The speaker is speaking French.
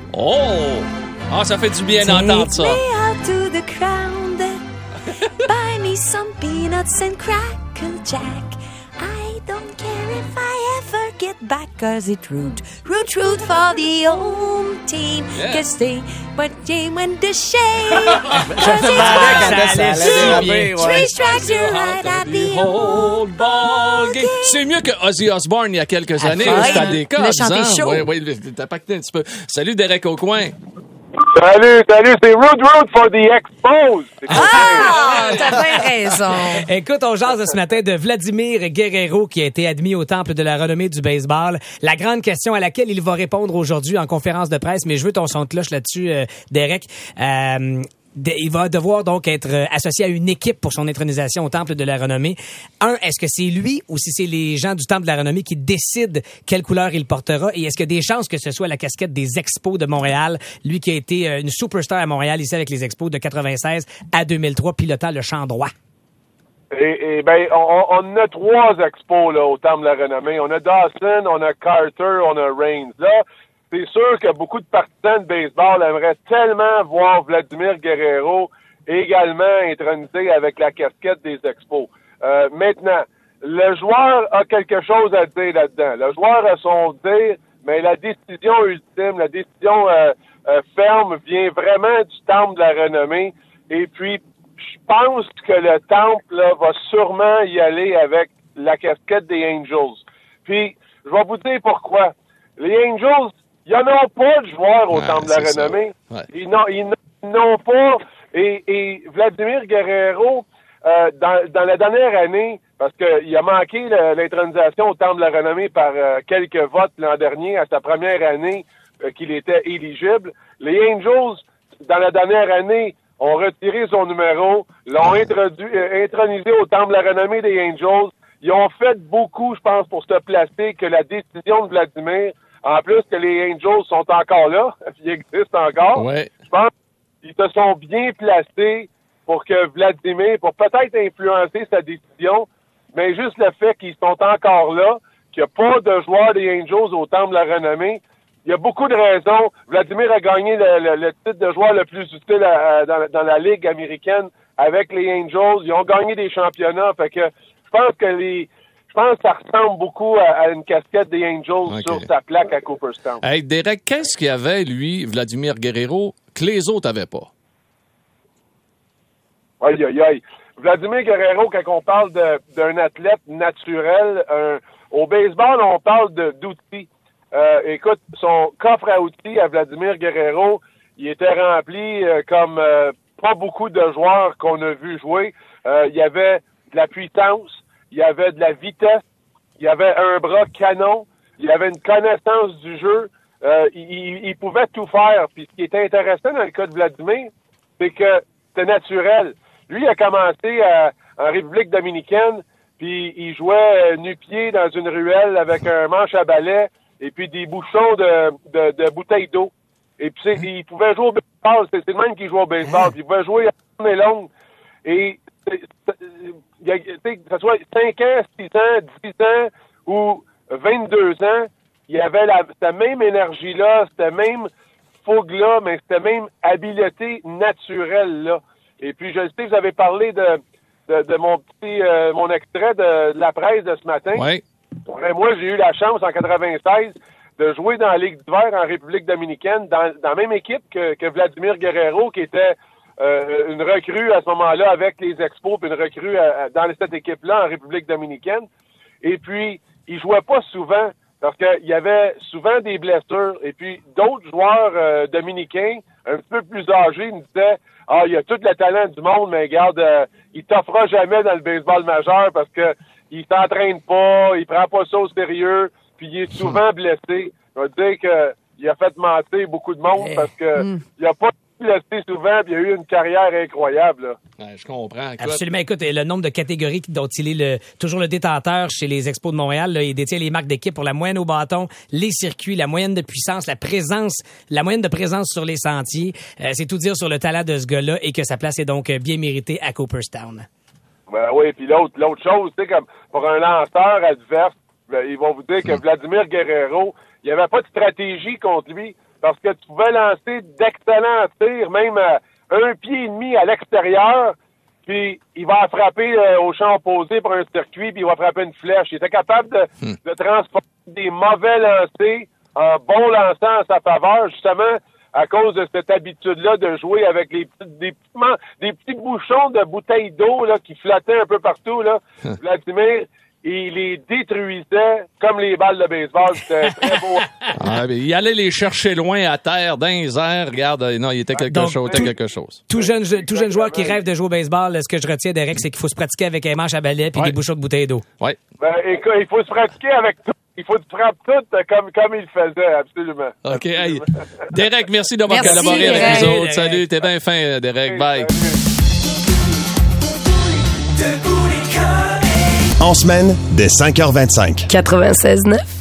Oh! Ah, ça fait du bien d'entendre ça. Take me out to the ground. Buy me some peanuts and Cracker Jack. I don't care if I ever get back, 'cause it's root for the home team. Yeah. 'Cause they but they went to shame. 'Cause it's three strikes you're right at the Old ball game. C'est mieux que Ozzy Osbourne il y a quelques années au Stade des Cubs. Il a chanté chaud. Oui, t'as pacté un petit peu. Salut Derek Aucoin. Salut, c'est Root for the Expos. Ah, t'as bien raison. Écoute, on jase ce matin de Vladimir Guerrero qui a été admis au temple de la renommée du baseball. La grande question à laquelle il va répondre aujourd'hui en conférence de presse, mais je veux ton son de cloche là-dessus, Derek. Il va devoir donc être associé à une équipe pour son intronisation au Temple de la Renommée. Est-ce que c'est lui ou si c'est les gens du Temple de la Renommée qui décident quelle couleur il portera? Et est-ce qu'il y a des chances que ce soit la casquette des Expos de Montréal, lui qui a été une superstar à Montréal ici avec les Expos de 96 à 2003, pilotant le champ droit? Et ben, on a 3 Expos là, au Temple de la Renommée. On a Dawson, on a Carter, on a Reigns. Là, c'est sûr que beaucoup de partisans de baseball aimeraient tellement voir Vladimir Guerrero également intronisé avec la casquette des Expos. Maintenant, le joueur a quelque chose à dire là-dedans. Le joueur a son dire, mais la décision ultime, la décision ferme vient vraiment du Temple de la Renommée. Et puis, je pense que le Temple là, va sûrement y aller avec la casquette des Angels. Puis, je vais vous dire pourquoi. Les Angels, il n'y en a pas de joueurs au Temple de la Renommée. Ouais. Ils n'ont pas. Et Vladimir Guerrero, dans la dernière année, parce qu'il a manqué l'intronisation au Temple de la Renommée par quelques votes l'an dernier, à sa première année qu'il était éligible, les Angels, dans la dernière année, ont retiré son numéro, l'ont intronisé au Temple de la Renommée des Angels. Ils ont fait beaucoup, je pense, pour se placer que la décision de Vladimir. En plus que les Angels sont encore là, ils existent encore. Ouais. Je pense qu'ils se sont bien placés pour que Vladimir, pour peut-être influencer sa décision, mais juste le fait qu'ils sont encore là, qu'il n'y a pas de joueurs des Angels au Temple de la Renommée, il y a beaucoup de raisons. Vladimir a gagné le titre de joueur le plus utile dans la Ligue américaine avec les Angels. Ils ont gagné des championnats. Fait que je pense que ça ressemble beaucoup à une casquette des Angels sur sa plaque à Cooperstown. Hey, Derek, qu'est-ce qu'il y avait, lui, Vladimir Guerrero, que les autres n'avaient pas? Aïe, aïe, aïe. Vladimir Guerrero, quand on parle d'un athlète naturel, au baseball, on parle d'outils. Écoute, son coffre à outils à Vladimir Guerrero, il était rempli comme pas beaucoup de joueurs qu'on a vu jouer. Il y avait de la puissance, il y avait de la vitesse, il y avait un bras canon, il y avait une connaissance du jeu, il pouvait tout faire. Puis ce qui était intéressant dans le cas de Vladimir, c'est que c'était naturel. Lui, il a commencé en République dominicaine, puis il jouait nu-pied dans une ruelle avec un manche à balai et puis des bouchons de bouteilles d'eau. Et puis il pouvait jouer au baseball, c'est le même qui joue au baseball, puis il pouvait jouer à journée longue. Et que ce soit 5 ans, 6 ans, 10 ans ou 22 ans, il y avait cette même énergie-là, cette même fougue-là, mais cette même habileté naturelle-là. Et puis, je sais, vous avez parlé de mon extrait de la presse de ce matin. Oui. Et moi, j'ai eu la chance en 96 de jouer dans la Ligue d'hiver en République dominicaine, dans la même équipe que Vladimir Guerrero, qui était une recrue à ce moment-là avec les Expos, puis une recrue dans cette équipe-là en République dominicaine. Et puis, il jouait pas souvent parce qu'il y avait souvent des blessures. Et puis, d'autres joueurs dominicains, un petit peu plus âgés, nous disaient « Ah, il y a tout le talent du monde, mais regarde, il t'offrera jamais dans le baseball majeur parce que il s'entraîne pas, il prend pas ça au sérieux, puis il est souvent blessé. » Je veux dire qu'il a fait mentir beaucoup de monde parce que il a pas blessé souvent, puis il a eu une carrière incroyable. Là. Ouais, je comprends. Écoute. Absolument. Écoute, le nombre de catégories dont il est toujours le détenteur chez les Expos de Montréal, là, il détient les marques d'équipe pour la moyenne au bâton, les circuits, la moyenne de puissance, la moyenne de présence sur les sentiers. C'est tout dire sur le talent de ce gars-là et que sa place est donc bien méritée à Cooperstown. Ben oui, puis l'autre chose, tu sais, comme pour un lanceur adverse, ben, ils vont vous dire que Vladimir Guerrero, il n'y avait pas de stratégie contre lui. parce que tu pouvais lancer d'excellents tirs, même à 1,5 pied à l'extérieur, puis il va frapper au champ opposé pour un circuit, puis il va frapper une flèche. Il était capable de transformer des mauvais lancers en bons lancers en sa faveur, justement à cause de cette habitude-là de jouer avec des petits bouchons de bouteilles d'eau là qui flottaient un peu partout. Là. Vladimir, il les détruisait comme les balles de baseball. C'était très beau. Il allait les chercher loin à terre, dans les airs. Regarde, non, il était quelque chose. Tout jeune joueur qui rêve de jouer au baseball, ce que je retiens, Derek, c'est qu'il faut se pratiquer avec un manche à balai puis des bouchons de bouteilles d'eau. Ouais. Ben, écoute, il faut se pratiquer avec tout. Il faut frapper tout comme il faisait, absolument. OK. Hey, Derek, merci d'avoir collaboré avec nous autres. Salut, t'es bien fin, Derek. Bye. En semaine, dès 5h25. 96.9.